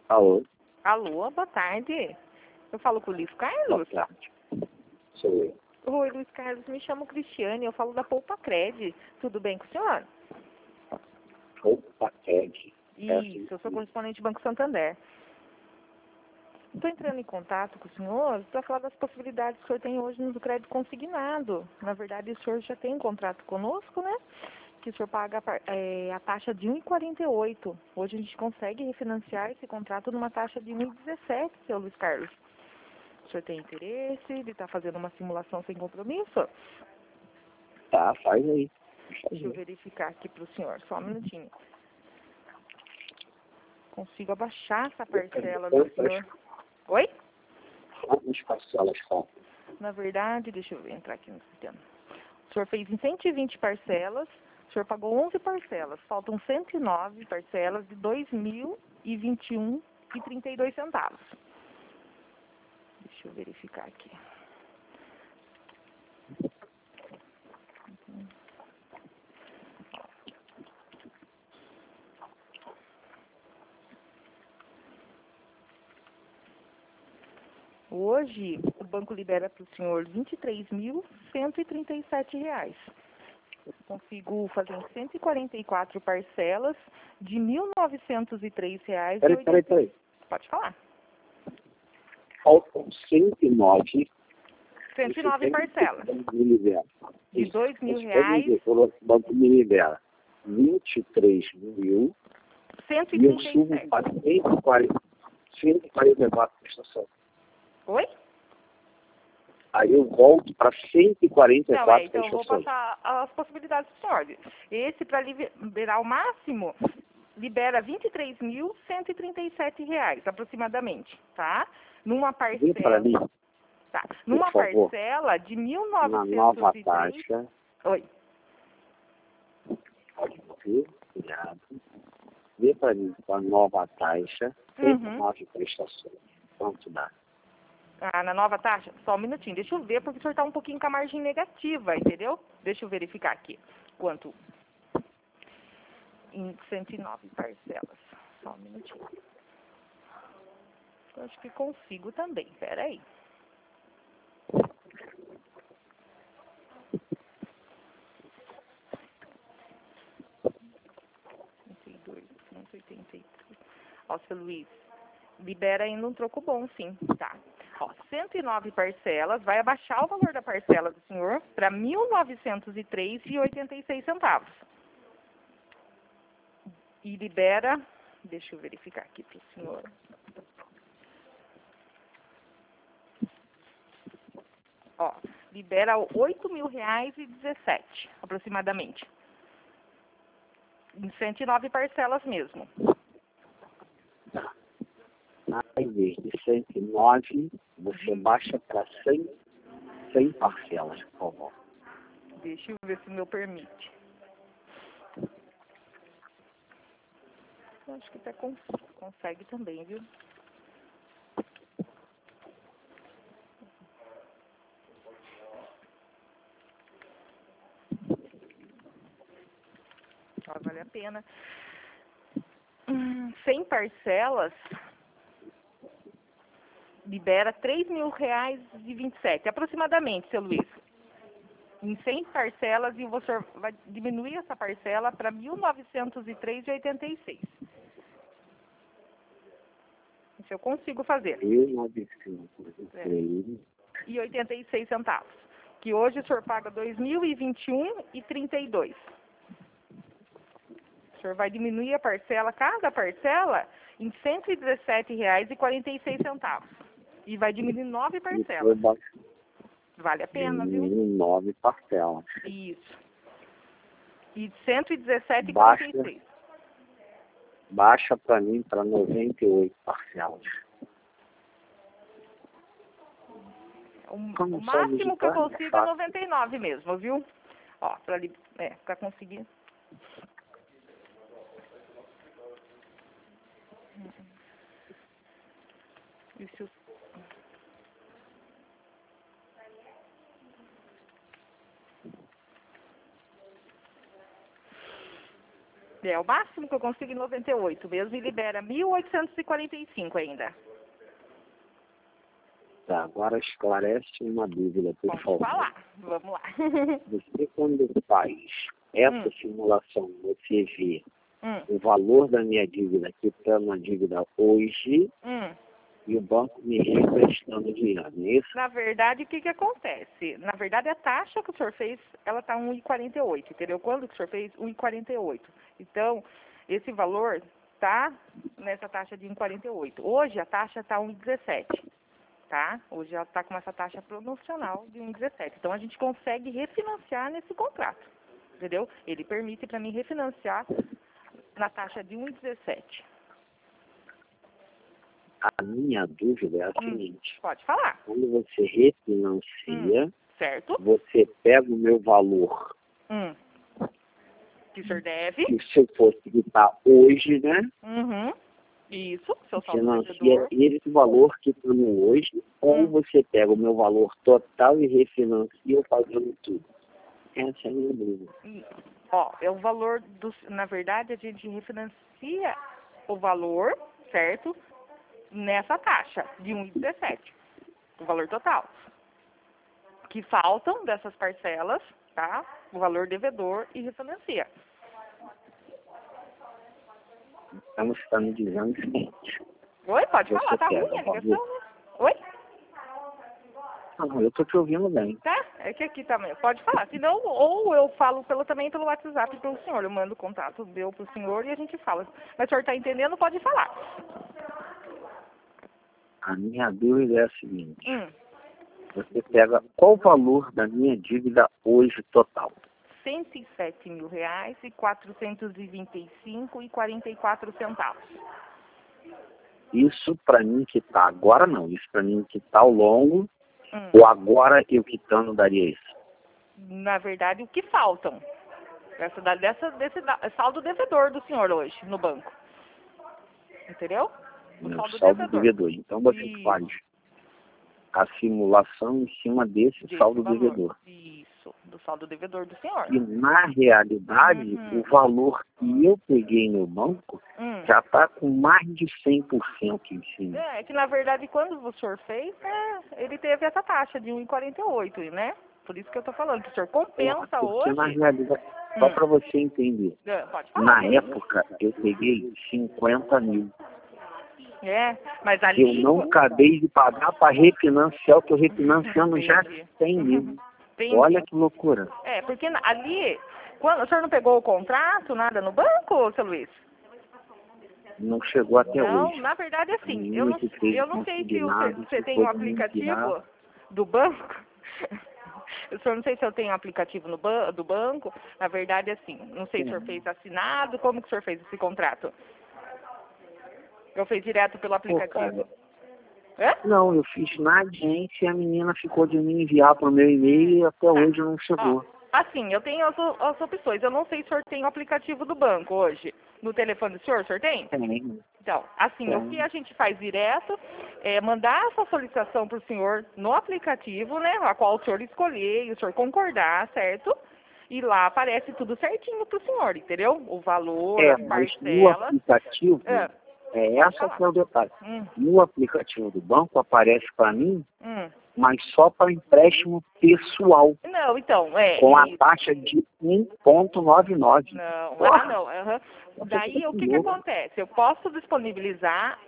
Alô? Alô, boa tarde. Eu falo com o Luiz Boa Carlos? tarde. Sou eu. Oi, Luiz Carlos, me chamo Cristiane, eu falo da Poupa Cred. Tudo bem com o senhor? Opa, Ted. Isso, eu sou correspondente do Banco Santander. Estou entrando em contato com o senhor para falar das possibilidades que o senhor tem hoje no crédito consignado. Na verdade, o senhor já tem um contrato conosco, né? Que o senhor paga a taxa de 1,48. Hoje a gente consegue refinanciar esse contrato numa taxa de 1,17, seu Luiz Carlos. O senhor tem interesse de estar fazendo uma simulação sem compromisso? Tá, faz aí. Deixa eu verificar aqui para o senhor, só um minutinho. Consigo abaixar essa parcela do senhor? Oi? Quantas parcelas faltam? Na verdade, deixa eu entrar aqui no sistema. O senhor fez em 120 parcelas, o senhor pagou 11 parcelas. Faltam 109 parcelas de R$ 2.021,32. Deixa eu verificar aqui. Hoje, o banco libera para o senhor R$ 23.137. Consigo fazer em 144 parcelas de R$ 1.903. Peraí. Pode falar. Faltam 109. 109 parcelas. De R$ 2.000. O banco me libera 23 mil. 137. E eu subo para 144 prestação. Oi? Aí eu volto para 144 Não, então eu vou prestações. passar as possibilidades do senhor. Esse, para liberar o máximo, libera R$ 23.137, aproximadamente, tá? Numa Vem para parcela. mim, Tá. Numa por favor. Parcela de Na nova 1.903. taxa. Oi. Pode ver, cuidado. Vê para mim com a nova taxa, 109 prestações. Quanto dá? Ah, na nova taxa? Só um minutinho, deixa eu ver, porque o senhor está um pouquinho com a margem negativa, entendeu? Deixa eu verificar aqui. Quanto? Em 109 parcelas. Só um minutinho. Eu acho que consigo também, peraí. Ó, seu Luiz, libera ainda um troco bom, sim, tá? Ó, 109 parcelas, vai abaixar o valor da parcela do senhor para R$ 1.903,86. E libera, deixa eu verificar aqui para o senhor. Ó, libera R$ 8.000,17, aproximadamente. Em 109 parcelas mesmo. Ao invés de 109, você baixa para 100 parcelas, por favor. Deixa eu ver se o meu permite. Eu acho que até consegue também, viu? Ó, vale a pena. 100 parcelas libera R$ 3.000,27, aproximadamente, seu Luiz. Em 100 parcelas, e você vai diminuir essa parcela para R$ 1.903,86. Isso eu consigo fazer. 1.903,86 centavos. Que hoje o senhor paga R$ 2.021,32. O senhor vai diminuir a parcela, cada parcela, em R$ 117,46. E vai diminuir 9 parcelas. Vale a pena, viu? 9 parcelas. Isso. E R$ 117,46. Baixa para mim para 98 parcelas. O máximo que eu consigo é 99 mesmo, viu? Ó, para conseguir. Isso. É o máximo que eu consigo em 98 mesmo e libera 1.845 ainda. Tá, agora esclarece uma dúvida, por Pode favor. falar, vamos lá. Você, quando faz essa simulação, você vê o valor da minha dívida, quitando a dívida hoje, e o banco me reemprestando dinheiro, não é isso? Na verdade, o que acontece? Na verdade, a taxa que o senhor fez, ela está 1,48, entendeu? Quando que o senhor fez? 1,48. Então, esse valor está nessa taxa de 1,48. Hoje, a taxa está 1,17. Tá? Hoje ela está com essa taxa promocional de 1,17. Então, a gente consegue refinanciar nesse contrato, entendeu? Ele permite para mim refinanciar na taxa de 1,17. A minha dúvida é a seguinte. Pode falar. Quando você refinancia, certo? Você pega o meu valor, que o senhor deve. que se eu fosse quitar hoje, né? Isso, seu saldo Financia devedor. esse valor quitando hoje, ou você pega o meu valor total e refinancia fazendo tudo. Essa é a minha dúvida. Ó, é o valor do. Na verdade, a gente refinancia o valor, certo? Nessa taxa de 1,17. O valor total. Que faltam dessas parcelas, tá? O valor devedor e refinancia. Então você está me dizendo o seguinte. Oi, pode Você falar, tá pega ruim a o ligação, né? Oi? Não, eu estou te ouvindo bem. Tá, é que aqui também. Pode falar. Senão, ou eu falo também pelo WhatsApp pro senhor. Eu mando o contato meu pro senhor e a gente fala. Mas o senhor tá entendendo, pode falar. A minha dúvida é a seguinte. Você pega qual o valor da minha dívida hoje total? R$107.425,44. Isso para mim quitar agora não. Isso para mim quitar ao longo. Ou agora eu quitando daria isso? Na verdade, o que faltam? Desse saldo devedor do senhor hoje no banco. Entendeu? O Meu saldo devedor. Então você faz a simulação em cima desse saldo devedor. Isso, do saldo devedor do senhor. E na realidade, o valor que eu peguei no banco já está com mais de 100% em cima. É que na verdade quando o senhor fez, ele teve essa taxa de 1,48, né? Por isso que eu tô falando, que o senhor compensa hoje. Na realidade, só para você entender, pode falar, na época eu peguei 50 mil. Mas ali... Eu não acabei de pagar para refinanciar, eu estou refinanciando já 100 mil. Olha que loucura. Porque ali, o senhor não pegou o contrato, nada no banco, seu Luiz? Não chegou até hoje. Não, na verdade assim, eu não sei se você tem um aplicativo do banco. O senhor não sei se eu tenho um aplicativo do banco. Na verdade, assim, não sei se o senhor fez assinado, como que o senhor fez esse contrato? Eu fiz direto pelo aplicativo. Não, eu fiz na agência e a menina ficou de me enviar para o meu e-mail e até hoje não chegou. Assim, eu tenho as opções. Eu não sei se o senhor tem o aplicativo do banco hoje. No telefone do senhor, o senhor tem? Tem. Então, assim, o que a gente faz direto é mandar essa solicitação para o senhor no aplicativo, né? A qual o senhor escolher e o senhor concordar, certo? E lá aparece tudo certinho para o senhor, entendeu? O valor, as parcelas. No aplicativo... essa que é o detalhe. No aplicativo do banco aparece para mim, mas só para empréstimo pessoal. Não, então, com a taxa de 1,99. Não. Daí, o que acontece? Eu posso disponibilizar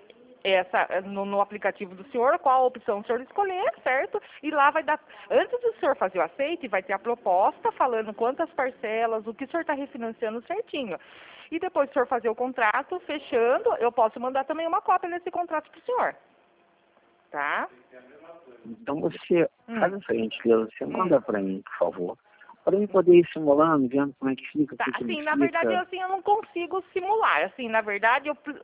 no aplicativo do senhor, qual opção o senhor escolher, certo? E lá vai dar, antes do senhor fazer o aceite, vai ter a proposta falando quantas parcelas, o que o senhor está refinanciando certinho. E depois do senhor fazer o contrato, fechando, eu posso mandar também uma cópia desse contrato para o senhor. Tá? Então você, faz essa gentileza, você manda para mim, por favor. Para eu poder ir simulando, vendo como é que fica. Tá, assim, na verdade, eu não consigo simular. Assim, na verdade,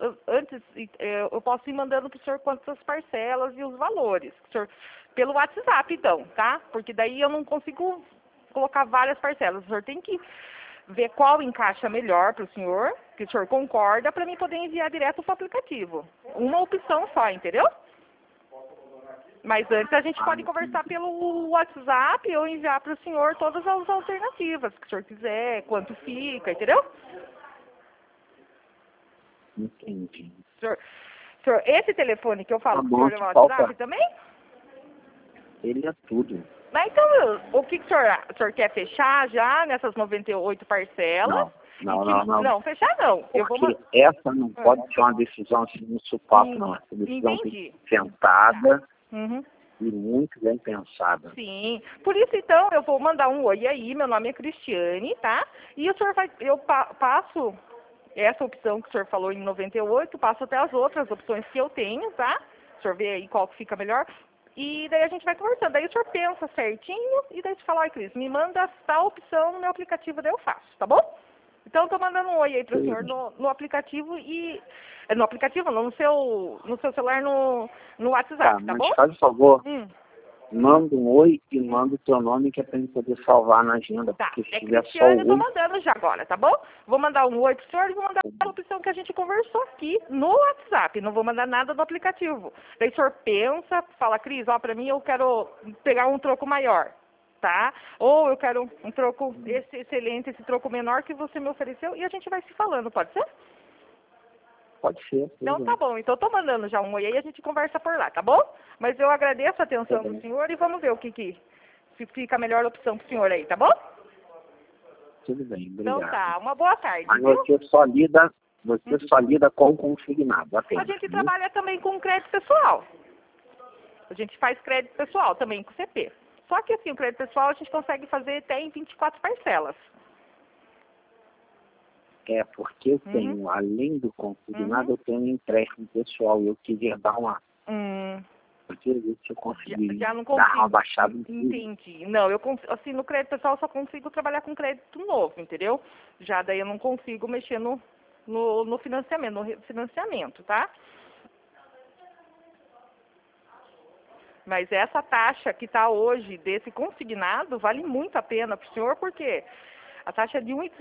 eu posso ir mandando para o senhor quantas parcelas e os valores. Senhor, pelo WhatsApp, então, tá? Porque daí eu não consigo colocar várias parcelas. O senhor tem que ver qual encaixa melhor para o senhor, que o senhor concorda, para mim poder enviar direto para o aplicativo. Uma opção só, entendeu? Mas antes a gente pode conversar pelo WhatsApp ou enviar para o senhor todas as alternativas que o senhor quiser, quanto fica, entendeu? Entendi. Senhor, esse telefone que eu falo Tá com o bom, senhor é o que WhatsApp falta. também? Ele é tudo. Mas então, o que o senhor quer fechar já nessas 98 parcelas? Não, fechar não. Porque essa não pode ser uma decisão assim no supapo, não. Essa decisão tem que ser sentada e muito bem pensada. Sim. Por isso, então, eu vou mandar um oi aí. Meu nome é Cristiane, tá? E o senhor eu passo essa opção que o senhor falou em 98, passo até as outras opções que eu tenho, tá? O senhor vê aí qual que fica melhor. E daí a gente vai conversando. Daí o senhor pensa certinho e daí você fala, ai, Cris, me manda tal opção no meu aplicativo, daí eu faço, tá bom? Então eu tô mandando um oi aí pro senhor no aplicativo e... No aplicativo não, no seu celular no WhatsApp, tá bom? Mas faz o favor, manda um oi e manda o teu nome que é pra gente poder salvar na agenda. Tá, Porque se é tiver Cristiane, só eu tô oi... mandando já agora, tá bom? Vou mandar um oi pro senhor e vou mandar a opção que a gente conversou aqui no WhatsApp. Não vou mandar nada do aplicativo. Daí o senhor pensa, fala, Cris, ó, pra mim eu quero pegar um troco maior, tá? Ou eu quero um troco excelente, esse troco menor que você me ofereceu e a gente vai se falando, pode ser? Pode ser. Então tá bom, então eu tô mandando já um oi aí e a gente conversa por lá, tá bom? Mas eu agradeço a atenção do senhor e vamos ver o que fica a melhor opção pro senhor aí, tá bom? Tudo bem, obrigado. Então tá, uma boa tarde, Mas viu? você só lida com o consignado apenas. A gente trabalha também com crédito pessoal. A gente faz crédito pessoal também com CP. Só que assim, o crédito pessoal a gente consegue fazer até em 24 parcelas. É, porque eu tenho, além do consignado, eu tenho um empréstimo pessoal. Eu queria dar uma... Eu queria ver se eu consegui Já não consigo. dar uma baixada em tudo. Entendi. Não, assim, no crédito pessoal eu só consigo trabalhar com crédito novo, entendeu? Já daí eu não consigo mexer no financiamento, tá? Mas essa taxa que está hoje desse consignado vale muito a pena para o senhor, porque a taxa é de 1,5.